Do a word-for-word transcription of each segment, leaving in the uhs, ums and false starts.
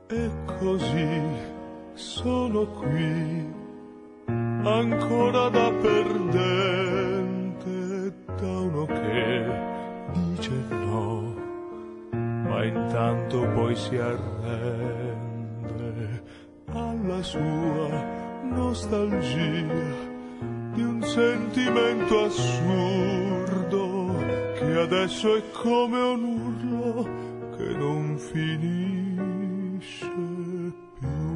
E così sono qui, ancora da perdente, da uno che dice no, ma intanto poi si arrende alla sua nostalgia di un sentimento assurdo che adesso è come un urlo che non finisce più.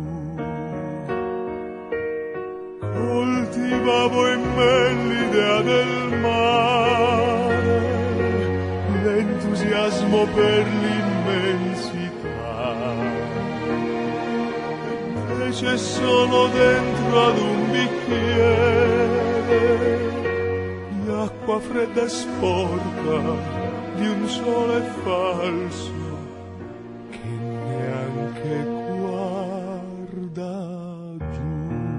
Coltivavo in me l'idea del mare, l'entusiasmo per l'immensità, invece sono dentro ad un bicchiere di acqua fredda e sporca, di un sole falso che neanche guarda giù.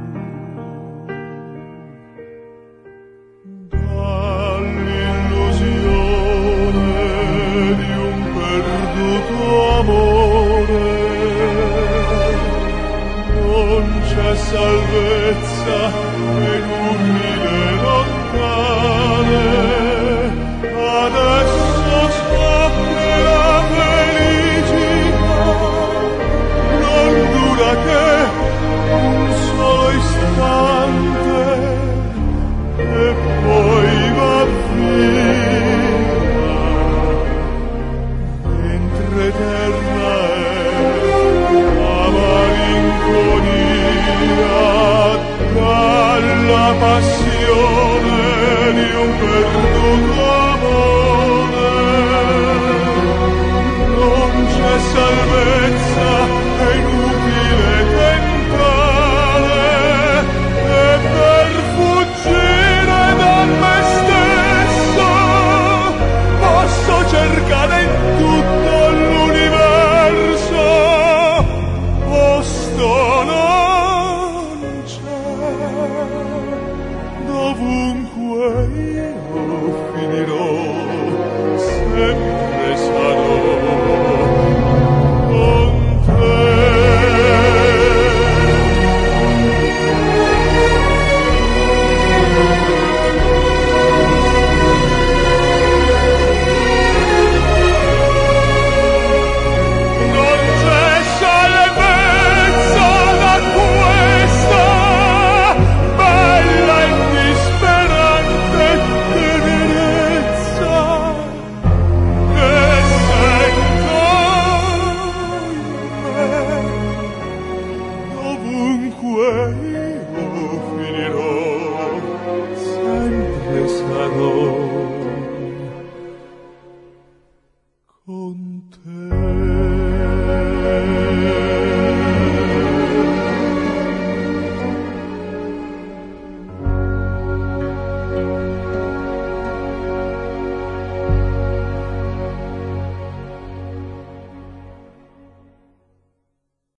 Dall'illusione di un perduto amore non c'è salvezza, è inutile lontane. Adesso so che la felicità non dura che un solo istante e poi va via, mentre eterna è la malinconia dalla passione di un perduto amore. Non c'è salvezza, è inutile tentare, e per fuggire da me stesso posso cercare in tutto l'universo, posto non c'è, dovunque io finirò, sempre sarò con te. Non c'è salvezza da questa bella indisperante tenerezza che sento in me, dovunque io finirò, sempre sarò con te.